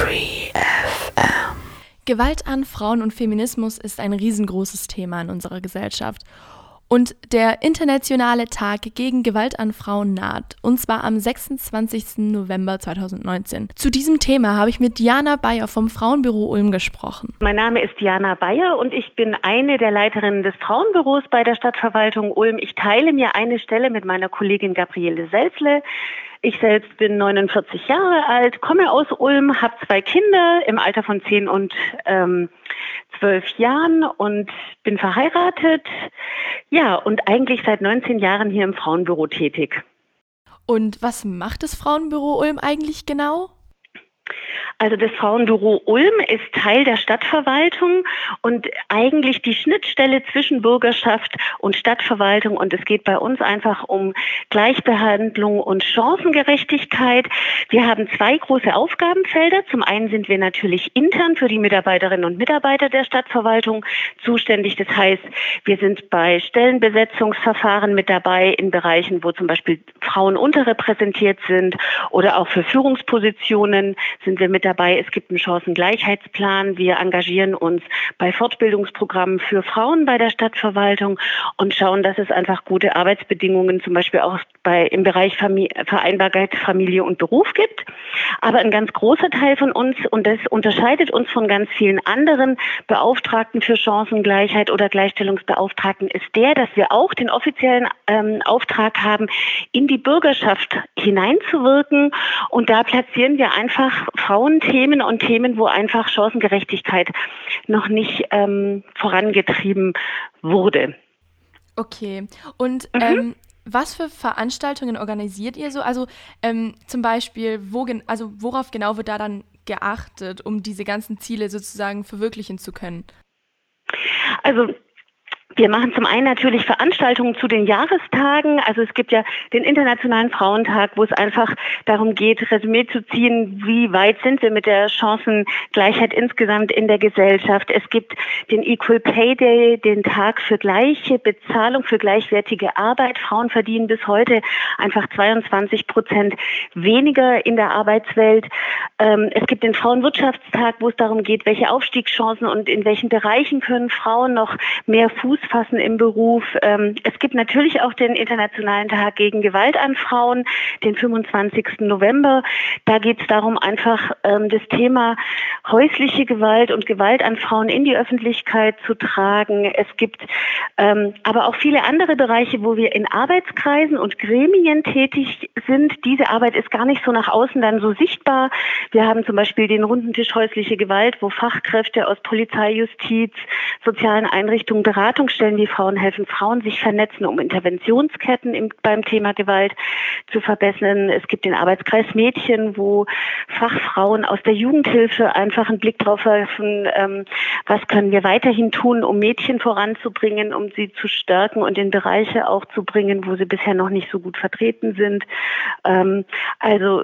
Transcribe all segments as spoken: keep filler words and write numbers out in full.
Free F M. Gewalt an Frauen und Feminismus ist ein riesengroßes Thema in unserer Gesellschaft. Und der Internationale Tag gegen Gewalt an Frauen naht, und zwar am sechsundzwanzigsten November zweitausendneunzehn. Zu diesem Thema habe ich mit Diana Bayer vom Frauenbüro Ulm gesprochen. Mein Name ist Diana Bayer und ich bin eine der Leiterinnen des Frauenbüros bei der Stadtverwaltung Ulm. Ich teile mir eine Stelle mit meiner Kollegin Gabriele Selzle. Ich selbst bin neunundvierzig Jahre alt, komme aus Ulm, habe zwei Kinder im Alter von zehn und ähm, zwölf Jahren und bin verheiratet. Ja, und eigentlich seit neunzehn Jahren hier im Frauenbüro tätig. Und was macht das Frauenbüro Ulm eigentlich genau? Also das Frauenbüro Ulm ist Teil der Stadtverwaltung und eigentlich die Schnittstelle zwischen Bürgerschaft und Stadtverwaltung. Und es geht bei uns einfach um Gleichbehandlung und Chancengerechtigkeit. Wir haben zwei große Aufgabenfelder. Zum einen sind wir natürlich intern für die Mitarbeiterinnen und Mitarbeiter der Stadtverwaltung zuständig. Das heißt, wir sind bei Stellenbesetzungsverfahren mit dabei in Bereichen, wo zum Beispiel Frauen unterrepräsentiert sind, oder auch für Führungspositionen sind wir mit dabei. Es gibt einen Chancengleichheitsplan. Wir engagieren uns bei Fortbildungsprogrammen für Frauen bei der Stadtverwaltung und schauen, dass es einfach gute Arbeitsbedingungen zum Beispiel auch bei, im Bereich Famili- Vereinbarkeit, Familie und Beruf gibt. Aber ein ganz großer Teil von uns, und das unterscheidet uns von ganz vielen anderen Beauftragten für Chancengleichheit oder Gleichstellungsbeauftragten, ist der, dass wir auch den offiziellen ähm, Auftrag haben, in die Bürgerschaft hineinzuwirken. Und da platzieren wir einfach Frauenthemen und Themen, wo einfach Chancengerechtigkeit noch nicht ähm, vorangetrieben wurde. Okay. Und Mhm. ähm, was für Veranstaltungen organisiert ihr so? Also ähm, zum Beispiel, wo gen- also worauf genau wird da dann geachtet, um diese ganzen Ziele sozusagen verwirklichen zu können? Also wir machen zum einen natürlich Veranstaltungen zu den Jahrestagen. Also es gibt ja den Internationalen Frauentag, wo es einfach darum geht, Resümee zu ziehen, wie weit sind wir mit der Chancengleichheit insgesamt in der Gesellschaft. Es gibt den Equal Pay Day, den Tag für gleiche Bezahlung, für gleichwertige Arbeit. Frauen verdienen bis heute einfach zweiundzwanzig Prozent weniger in der Arbeitswelt. Ähm, es gibt den Frauenwirtschaftstag, wo es darum geht, welche Aufstiegschancen und in welchen Bereichen können Frauen noch mehr Fuß fassen im Beruf. Ähm, es gibt natürlich auch den Internationalen Tag gegen Gewalt an Frauen, den fünfundzwanzigsten November. Da geht es darum, einfach ähm, das Thema häusliche Gewalt und Gewalt an Frauen in die Öffentlichkeit zu tragen. Es gibt ähm, aber auch viele andere Bereiche, wo wir in Arbeitskreisen und Gremien tätig sind. Diese Arbeit ist gar nicht so nach außen dann so sichtbar. Wir haben zum Beispiel den Rundentisch häusliche Gewalt, wo Fachkräfte aus Polizei, Justiz, sozialen Einrichtungen, Beratungsstellen, die Frauen helfen, Frauen sich vernetzen, um Interventionsketten im, beim Thema Gewalt zu verbessern. Es gibt den Arbeitskreis Mädchen, wo Fachfrauen aus der Jugendhilfe einfach einen Blick drauf werfen, ähm, was können wir weiterhin tun, um Mädchen voranzubringen, um sie zu stärken und in Bereiche auch zu bringen, wo sie bisher noch nicht so gut vertreten sind. Ähm, also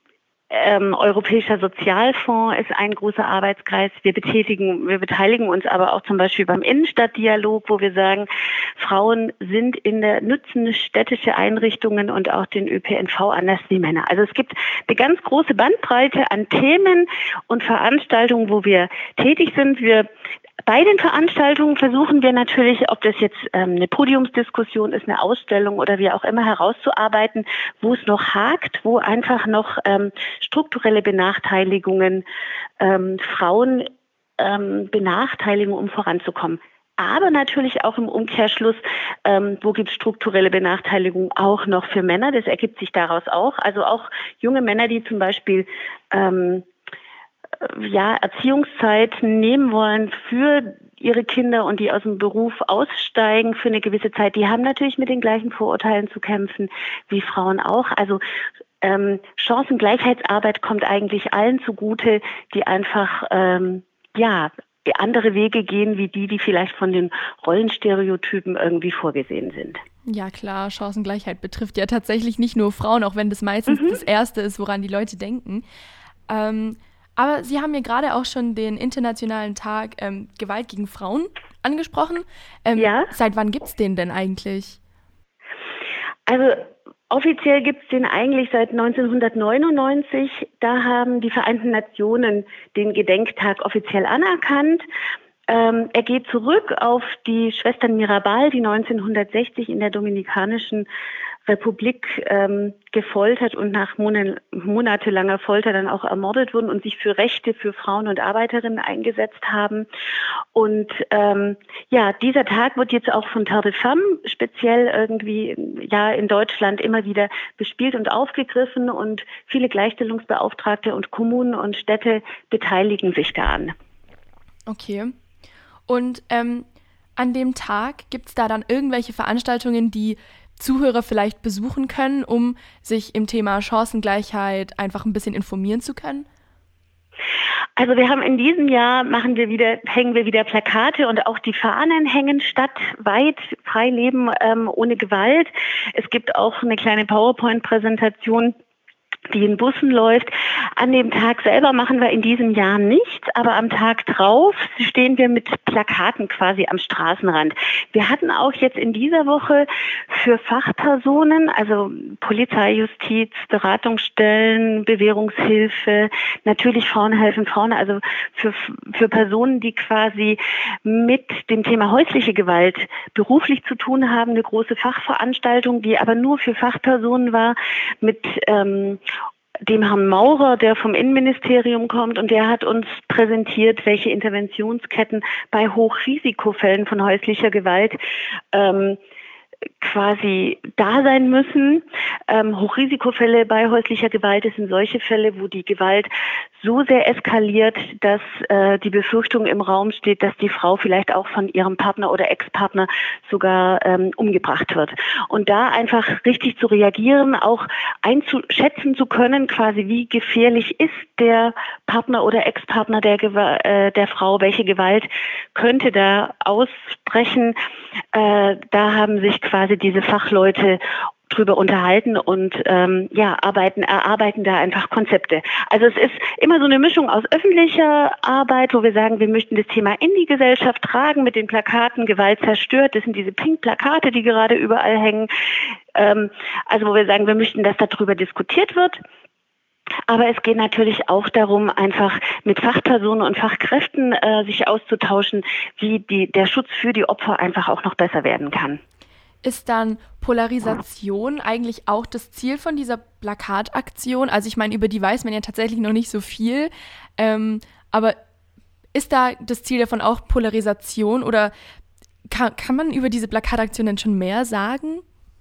Ähm, Europäischer Sozialfonds ist ein großer Arbeitskreis. Wir betätigen, wir beteiligen uns aber auch zum Beispiel beim Innenstadtdialog, wo wir sagen, Frauen sind in der nützen städtische Einrichtungen und auch den Ö P N V anders wie Männer. Also es gibt eine ganz große Bandbreite an Themen und Veranstaltungen, wo wir tätig sind. Wir Bei den Veranstaltungen versuchen wir natürlich, ob das jetzt ähm, eine Podiumsdiskussion ist, eine Ausstellung oder wie auch immer, herauszuarbeiten, wo es noch hakt, wo einfach noch ähm, strukturelle Benachteiligungen ähm, Frauen ähm, benachteiligen, um voranzukommen. Aber natürlich auch im Umkehrschluss, ähm, wo gibt es strukturelle Benachteiligung auch noch für Männer? Das ergibt sich daraus auch. Also auch junge Männer, die zum Beispiel ähm, ja, Erziehungszeit nehmen wollen für ihre Kinder und die aus dem Beruf aussteigen für eine gewisse Zeit, die haben natürlich mit den gleichen Vorurteilen zu kämpfen wie Frauen auch. Also ähm, Chancengleichheitsarbeit kommt eigentlich allen zugute, die einfach ähm, ja andere Wege gehen, wie die, die vielleicht von den Rollenstereotypen irgendwie vorgesehen sind. Ja klar, Chancengleichheit betrifft ja tatsächlich nicht nur Frauen, auch wenn das meistens mhm. das Erste ist, woran die Leute denken. Ähm, Aber Sie haben mir gerade auch schon den Internationalen Tag ähm, Gewalt gegen Frauen angesprochen. Ähm, ja. Seit wann gibt es den denn eigentlich? Also Offiziell gibt es den eigentlich seit neunzehnhundertneunundneunzig. Da haben die Vereinten Nationen den Gedenktag offiziell anerkannt. Ähm, er geht zurück auf die Schwestern Mirabal, die neunzehnhundertsechzig in der Dominikanischen Republik ähm, gefoltert und nach mon- monatelanger Folter dann auch ermordet wurden und sich für Rechte für Frauen und Arbeiterinnen eingesetzt haben. Und ähm, ja, dieser Tag wird jetzt auch von Terre de Femme speziell irgendwie ja in Deutschland immer wieder bespielt und aufgegriffen und viele Gleichstellungsbeauftragte und Kommunen und Städte beteiligen sich daran. Okay. Und ähm, an dem Tag gibt es da dann irgendwelche Veranstaltungen, die Zuhörer vielleicht besuchen können, um sich im Thema Chancengleichheit einfach ein bisschen informieren zu können? Also wir haben in diesem Jahr machen wir wieder, hängen wir wieder Plakate und auch die Fahnen hängen stadtweit, frei leben ähm, ohne Gewalt. Es gibt auch eine kleine PowerPoint-Präsentation, die in Bussen läuft. An dem Tag selber machen wir in diesem Jahr nichts, aber am Tag drauf stehen wir mit Plakaten quasi am Straßenrand. Wir hatten auch jetzt in dieser Woche für Fachpersonen, also Polizei, Justiz, Beratungsstellen, Bewährungshilfe, natürlich Frauen helfen Frauen, also für, für Personen, die quasi mit dem Thema häusliche Gewalt beruflich zu tun haben, eine große Fachveranstaltung, die aber nur für Fachpersonen war, mit ähm, dem Herrn Maurer, der vom Innenministerium kommt, und der hat uns präsentiert, welche Interventionsketten bei Hochrisikofällen von häuslicher Gewalt ähm, quasi da sein müssen. Ähm, Hochrisikofälle bei häuslicher Gewalt, das sind solche Fälle, wo die Gewalt so sehr eskaliert, dass äh, die Befürchtung im Raum steht, dass die Frau vielleicht auch von ihrem Partner oder Ex-Partner sogar ähm, umgebracht wird. Und da einfach richtig zu reagieren, auch einzuschätzen zu können, quasi wie gefährlich ist der Partner oder Ex-Partner der, Gew- äh, der Frau, welche Gewalt könnte da ausbrechen. Äh, da haben sich quasi diese Fachleute drüber unterhalten und ähm, ja, arbeiten, erarbeiten da einfach Konzepte. Also es ist immer so eine Mischung aus öffentlicher Arbeit, wo wir sagen, wir möchten das Thema in die Gesellschaft tragen mit den Plakaten Gewalt zerstört. Das sind diese Pink-Plakate, die gerade überall hängen. Ähm, also wo wir sagen, wir möchten, dass darüber diskutiert wird. Aber es geht natürlich auch darum, einfach mit Fachpersonen und Fachkräften äh, sich auszutauschen, wie die, der Schutz für die Opfer einfach auch noch besser werden kann. Ist dann Polarisation eigentlich auch das Ziel von dieser Plakataktion? Also ich meine, über die weiß man ja tatsächlich noch nicht so viel, ähm, aber ist da das Ziel davon auch Polarisation oder kann, kann man über diese Plakataktion denn schon mehr sagen?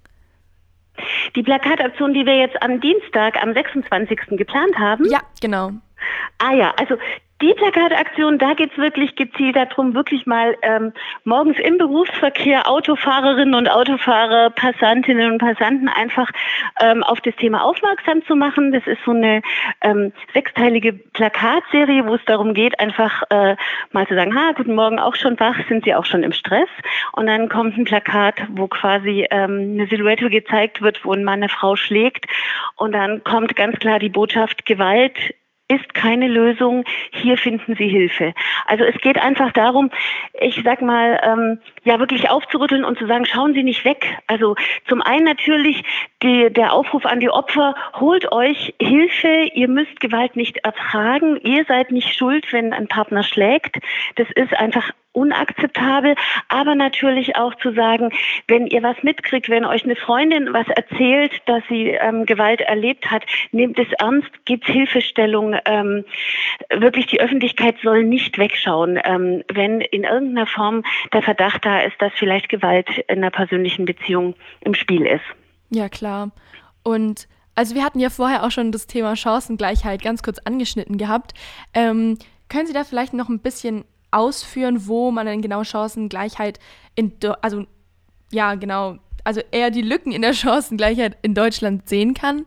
Die Plakataktion, die wir jetzt am Dienstag, am sechsundzwanzigsten geplant haben? Ja, genau. Ah ja, also die Plakataktion, da geht's wirklich gezielt darum, wirklich mal ähm, morgens im Berufsverkehr Autofahrerinnen und Autofahrer, Passantinnen und Passanten einfach ähm, auf das Thema aufmerksam zu machen. Das ist so eine ähm, sechsteilige Plakatserie, wo es darum geht, einfach äh, mal zu sagen, ha, guten Morgen, auch schon wach, sind Sie auch schon im Stress? Und dann kommt ein Plakat, wo quasi ähm, eine Silhouette gezeigt wird, wo ein Mann eine Frau schlägt. Und dann kommt ganz klar die Botschaft, Gewalt ist keine Lösung, hier finden Sie Hilfe. Also es geht einfach darum, ich sag mal, ähm, ja wirklich aufzurütteln und zu sagen, schauen Sie nicht weg. Also zum einen natürlich die, der Aufruf an die Opfer, holt euch Hilfe, ihr müsst Gewalt nicht ertragen, ihr seid nicht schuld, wenn ein Partner schlägt. Das ist einfach unakzeptabel, aber natürlich auch zu sagen, wenn ihr was mitkriegt, wenn euch eine Freundin was erzählt, dass sie ähm, Gewalt erlebt hat, nehmt es ernst, gebt Hilfestellung. Ähm, wirklich, die Öffentlichkeit soll nicht wegschauen, ähm, wenn in irgendeiner Form der Verdacht da ist, dass vielleicht Gewalt in einer persönlichen Beziehung im Spiel ist. Ja, klar. Und also wir hatten ja vorher auch schon das Thema Chancengleichheit ganz kurz angeschnitten gehabt. Ähm, können Sie da vielleicht noch ein bisschen ausführen, wo man denn genau Chancengleichheit in, Do- also ja genau, also eher die Lücken in der Chancengleichheit in Deutschland sehen kann?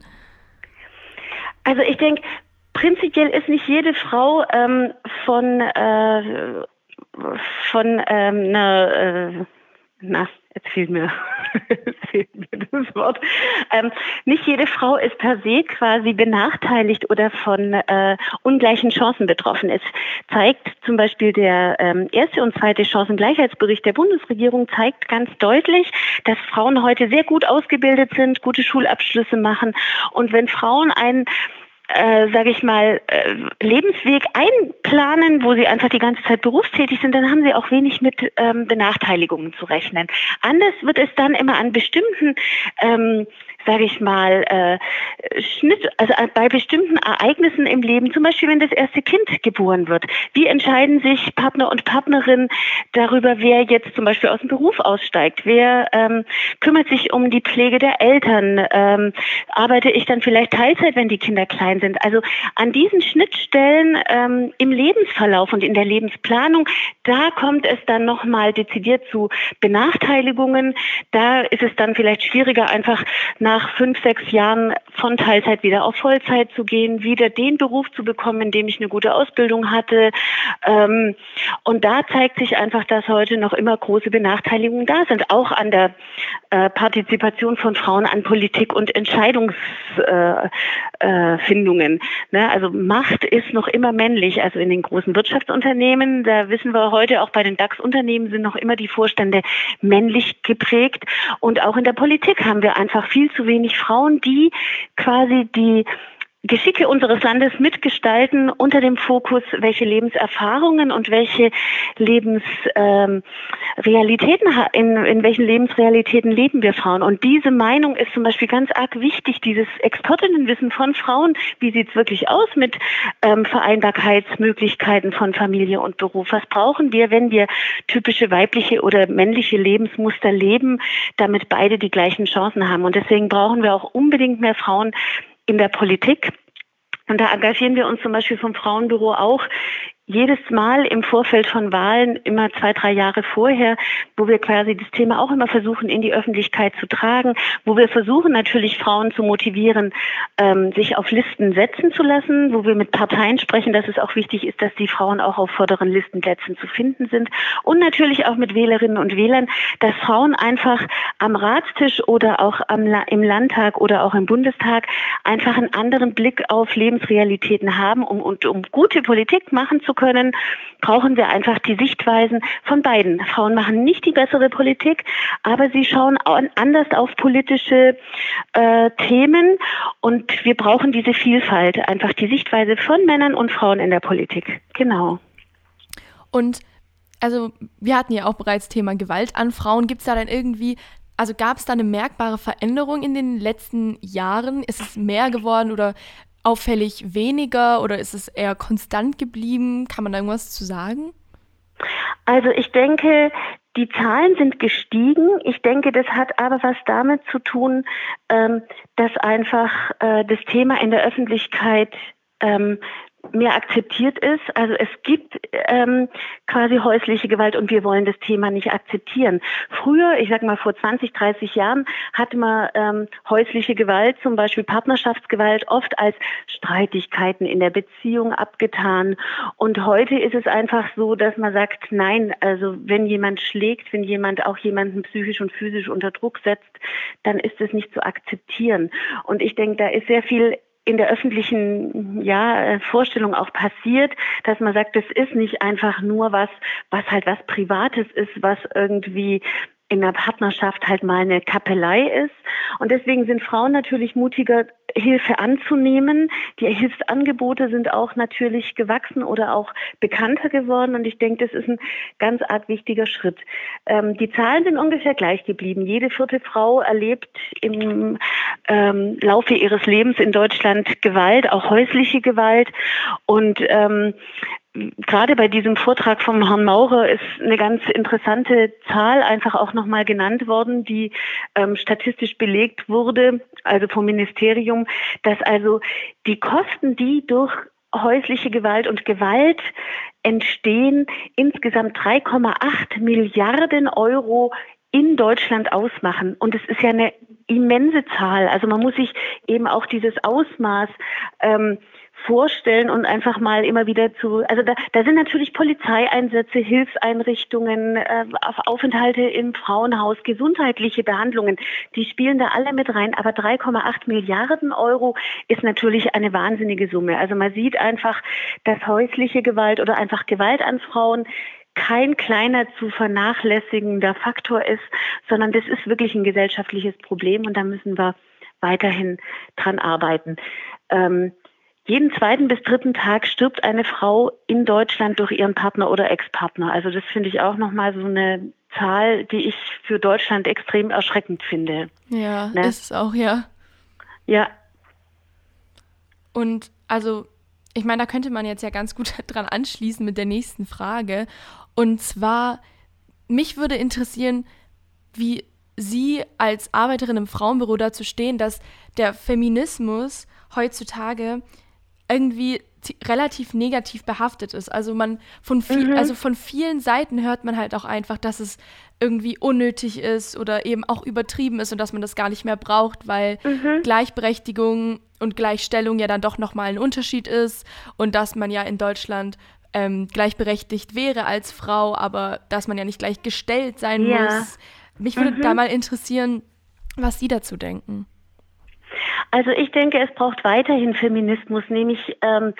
Also ich denke, prinzipiell ist nicht jede Frau ähm, von äh, von ähm, einer äh, na, jetzt fehlt mir, jetzt fehlt mir das Wort, ähm, nicht jede Frau ist per se quasi benachteiligt oder von äh, ungleichen Chancen betroffen. Es zeigt zum Beispiel der ähm, erste und zweite Chancengleichheitsbericht der Bundesregierung zeigt ganz deutlich, dass Frauen heute sehr gut ausgebildet sind, gute Schulabschlüsse machen, und wenn Frauen einen Äh, sage ich mal, äh, Lebensweg einplanen, wo sie einfach die ganze Zeit berufstätig sind, dann haben sie auch wenig mit ähm, Benachteiligungen zu rechnen. Anders wird es dann immer an bestimmten, ähm, sage ich mal, äh, Schnitt, also bei bestimmten Ereignissen im Leben, zum Beispiel wenn das erste Kind geboren wird. Wie entscheiden sich Partner und Partnerin darüber, wer jetzt zum Beispiel aus dem Beruf aussteigt? Wer ähm, kümmert sich um die Pflege der Eltern? Ähm, arbeite ich dann vielleicht Teilzeit, wenn die Kinder klein sind? Also an diesen Schnittstellen ähm, im Lebensverlauf und in der Lebensplanung, da kommt es dann nochmal dezidiert zu Benachteiligungen. Da ist es dann vielleicht schwieriger, einfach nach nach fünf, sechs Jahren von Teilzeit wieder auf Vollzeit zu gehen, wieder den Beruf zu bekommen, in dem ich eine gute Ausbildung hatte. Ähm, und da zeigt sich einfach, dass heute noch immer große Benachteiligungen da sind, auch an der äh, Partizipation von Frauen an Politik und Entscheidungsfindungen. Äh, äh, ne? Also Macht ist noch immer männlich, also in den großen Wirtschaftsunternehmen, da wissen wir heute, auch bei den DAX-Unternehmen sind noch immer die Vorstände männlich geprägt, und auch in der Politik haben wir einfach viel zu wenig Frauen, die quasi die Geschicke unseres Landes mitgestalten unter dem Fokus, welche Lebenserfahrungen und welche Lebensrealitäten, ähm, in, in welchen Lebensrealitäten leben wir Frauen. Und diese Meinung ist zum Beispiel ganz arg wichtig, dieses Expertinnenwissen von Frauen. Wie sieht es wirklich aus mit ähm, Vereinbarkeitsmöglichkeiten von Familie und Beruf? Was brauchen wir, wenn wir typische weibliche oder männliche Lebensmuster leben, damit beide die gleichen Chancen haben? Und deswegen brauchen wir auch unbedingt mehr Frauen in der Politik. Und da engagieren wir uns zum Beispiel vom Frauenbüro auch jedes Mal im Vorfeld von Wahlen, immer zwei, drei Jahre vorher, wo wir quasi das Thema auch immer versuchen, in die Öffentlichkeit zu tragen, wo wir versuchen natürlich Frauen zu motivieren, ähm, sich auf Listen setzen zu lassen, wo wir mit Parteien sprechen, dass es auch wichtig ist, dass die Frauen auch auf vorderen Listenplätzen zu finden sind, und natürlich auch mit Wählerinnen und Wählern, dass Frauen einfach am Ratstisch oder auch am, im Landtag oder auch im Bundestag einfach einen anderen Blick auf Lebensrealitäten haben, um, und, um gute Politik machen zu können, brauchen wir einfach die Sichtweisen von beiden. Frauen machen nicht die bessere Politik, aber sie schauen anders auf politische äh, Themen, und wir brauchen diese Vielfalt, einfach die Sichtweise von Männern und Frauen in der Politik. Genau. Und also wir hatten ja auch bereits Thema Gewalt an Frauen. Gibt es da dann irgendwie, also gab es da eine merkbare Veränderung in den letzten Jahren? Ist es mehr geworden oder auffällig weniger, oder ist es eher konstant geblieben? Kann man da irgendwas zu sagen? Also ich denke, die Zahlen sind gestiegen. Ich denke, das hat aber was damit zu tun, ähm, dass einfach äh, das Thema in der Öffentlichkeit ähm, mehr akzeptiert ist. Also es gibt ähm, quasi häusliche Gewalt, und wir wollen das Thema nicht akzeptieren. Früher, ich sag mal vor zwanzig, dreißig Jahren, hatte man ähm, häusliche Gewalt, zum Beispiel Partnerschaftsgewalt, oft als Streitigkeiten in der Beziehung abgetan. Und heute ist es einfach so, dass man sagt, nein, also wenn jemand schlägt, wenn jemand auch jemanden psychisch und physisch unter Druck setzt, dann ist es nicht zu akzeptieren. Und ich denke, da ist sehr viel in der öffentlichen ja, Vorstellung auch passiert, dass man sagt, das ist nicht einfach nur was, was halt was Privates ist, was irgendwie in der Partnerschaft halt mal eine Kappelei ist. Und deswegen sind Frauen natürlich mutiger, Hilfe anzunehmen. Die Hilfsangebote sind auch natürlich gewachsen oder auch bekannter geworden. Und ich denke, das ist ein ganz arg wichtiger Schritt. Ähm, die Zahlen sind ungefähr gleich geblieben. Jede vierte Frau erlebt im ähm, Laufe ihres Lebens in Deutschland Gewalt, auch häusliche Gewalt. Und ähm, gerade bei diesem Vortrag vom Herrn Maurer ist eine ganz interessante Zahl einfach auch nochmal genannt worden, die ähm, statistisch belegt wurde, also vom Ministerium, dass also die Kosten, die durch häusliche Gewalt und Gewalt entstehen, insgesamt drei Komma acht Milliarden Euro in Deutschland ausmachen. Und es ist ja eine immense Zahl. Also man muss sich eben auch dieses Ausmaß ähm, vorstellen und einfach mal immer wieder zu, also da, da sind natürlich Polizeieinsätze, Hilfseinrichtungen, äh, Aufenthalte im Frauenhaus, gesundheitliche Behandlungen, die spielen da alle mit rein, aber drei Komma acht Milliarden Euro ist natürlich eine wahnsinnige Summe. Also man sieht einfach, dass häusliche Gewalt oder einfach Gewalt an Frauen kein kleiner zu vernachlässigender Faktor ist, sondern das ist wirklich ein gesellschaftliches Problem und da müssen wir weiterhin dran arbeiten. Ähm, jeden zweiten bis dritten Tag stirbt eine Frau in Deutschland durch ihren Partner oder Ex-Partner. Also das finde ich auch nochmal so eine Zahl, die ich für Deutschland extrem erschreckend finde. Ja, ne? Ist es auch, ja. Ja. Und also, ich meine, da könnte man jetzt ja ganz gut dran anschließen mit der nächsten Frage. Und zwar, mich würde interessieren, wie Sie als Arbeiterin im Frauenbüro dazu stehen, dass der Feminismus heutzutage irgendwie t- relativ negativ behaftet ist. Also man von viel, mhm. also von vielen Seiten hört man halt auch einfach, dass es irgendwie unnötig ist oder eben auch übertrieben ist und dass man das gar nicht mehr braucht, weil mhm. Gleichberechtigung und Gleichstellung ja dann doch nochmal ein Unterschied ist und dass man ja in Deutschland ähm, gleichberechtigt wäre als Frau, aber dass man ja nicht gleichgestellt sein ja. muss. Mich würde mhm. da mal interessieren, was Sie dazu denken. Also ich denke, es braucht weiterhin Feminismus, nämlich ähm,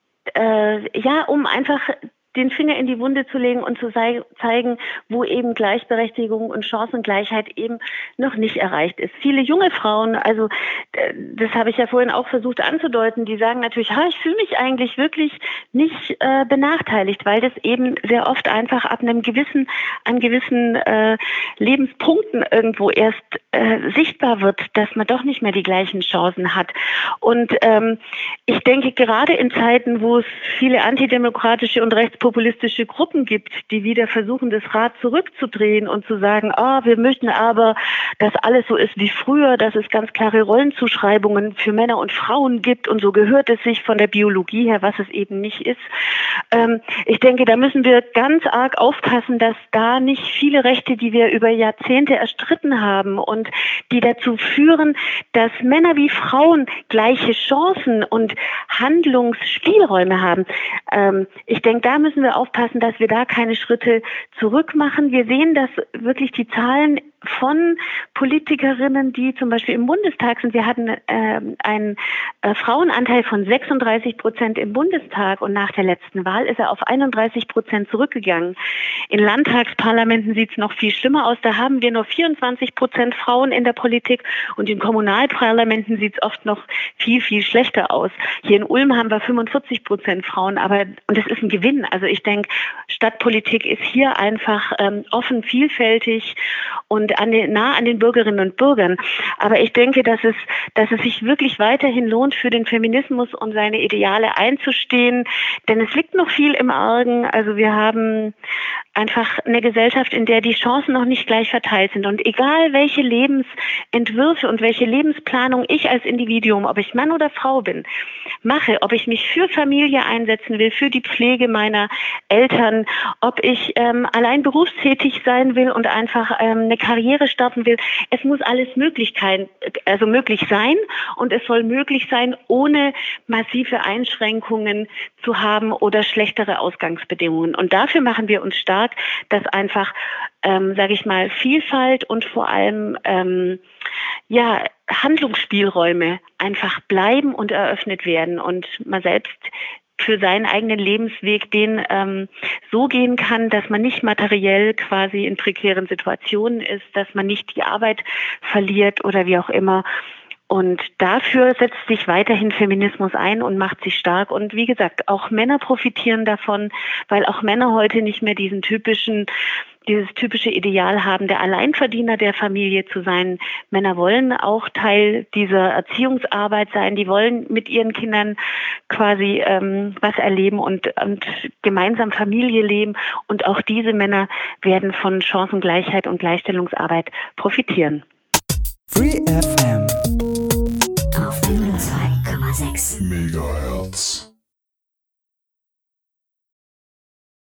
äh, ja, um einfach den Finger in die Wunde zu legen und zu sei- zeigen, wo eben Gleichberechtigung und Chancengleichheit eben noch nicht erreicht ist. Viele junge Frauen, also äh, das habe ich ja vorhin auch versucht anzudeuten, die sagen natürlich, ha, ich fühle mich eigentlich wirklich nicht äh, benachteiligt, weil das eben sehr oft einfach ab einem gewissen, an gewissen äh, Lebenspunkten irgendwo erst äh, sichtbar wird, dass man doch nicht mehr die gleichen Chancen hat. Und ähm, ich denke, gerade in Zeiten, wo es viele antidemokratische und rechts populistische Gruppen gibt, die wieder versuchen, das Rad zurückzudrehen und zu sagen, ah, wir möchten aber, dass alles so ist wie früher, dass es ganz klare Rollenzuschreibungen für Männer und Frauen gibt und so gehört es sich von der Biologie her, was es eben nicht ist. Ähm, ich denke, da müssen wir ganz arg aufpassen, dass da nicht viele Rechte, die wir über Jahrzehnte erstritten haben und die dazu führen, dass Männer wie Frauen gleiche Chancen und Handlungsspielräume haben. Ähm, ich denke, da müssen wir aufpassen, dass wir da keine Schritte zurück machen. Wir sehen, dass wirklich die Zahlen von Politikerinnen, die zum Beispiel im Bundestag sind, wir hatten äh, einen äh, Frauenanteil von sechsunddreißig Prozent im Bundestag und nach der letzten Wahl ist er auf einunddreißig Prozent zurückgegangen. In Landtagsparlamenten sieht es noch viel schlimmer aus, da haben wir nur vierundzwanzig Prozent Frauen in der Politik und in Kommunalparlamenten sieht es oft noch viel, viel schlechter aus. Hier in Ulm haben wir fünfundvierzig Prozent Frauen, aber und das ist ein Gewinn. Also ich denke, Stadtpolitik ist hier einfach ähm, offen, vielfältig und an den, nah an den Bürgerinnen und Bürgern. Aber ich denke, dass es, dass es sich wirklich weiterhin lohnt, für den Feminismus und seine Ideale einzustehen, denn es liegt noch viel im Argen. Also wir haben einfach eine Gesellschaft, in der die Chancen noch nicht gleich verteilt sind. Und egal, welche Lebensentwürfe und welche Lebensplanung ich als Individuum, ob ich Mann oder Frau bin, mache, ob ich mich für Familie einsetzen will, für die Pflege meiner Eltern, ob ich ähm, allein berufstätig sein will und einfach ähm, eine Karriere starten will. Es muss alles Möglichkeit, also möglich sein und es soll möglich sein, ohne massive Einschränkungen zu haben oder schlechtere Ausgangsbedingungen. Und dafür machen wir uns stark, dass einfach, ähm, sage ich mal, Vielfalt und vor allem ähm, ja Handlungsspielräume einfach bleiben und eröffnet werden und man selbst für seinen eigenen Lebensweg den ähm, so gehen kann, dass man nicht materiell quasi in prekären Situationen ist, dass man nicht die Arbeit verliert oder wie auch immer. Und dafür setzt sich weiterhin Feminismus ein und macht sich stark. Und wie gesagt, auch Männer profitieren davon, weil auch Männer heute nicht mehr diesen typischen, dieses typische Ideal haben, der Alleinverdiener der Familie zu sein. Männer wollen auch Teil dieser Erziehungsarbeit sein. Die wollen mit ihren Kindern quasi ähm, was erleben und, und gemeinsam Familie leben. Und auch diese Männer werden von Chancengleichheit und Gleichstellungsarbeit profitieren. Free F M auf null zwei Komma sechs Megahertz.